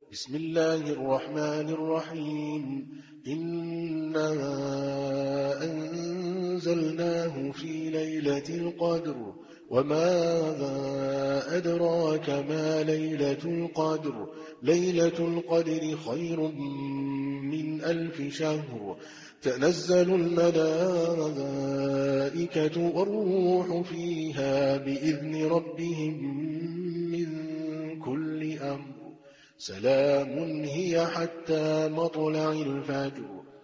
بسم الله الرحمن الرحيم إنا أنزلناه في ليلة القدر وما أدراك ما ليلة القدر ليلة القدر خير من 1000 شهر تنزل الملائكة والروح فيها بإذن ربهم من كل أمر سلام هي حتى مطلع الفجر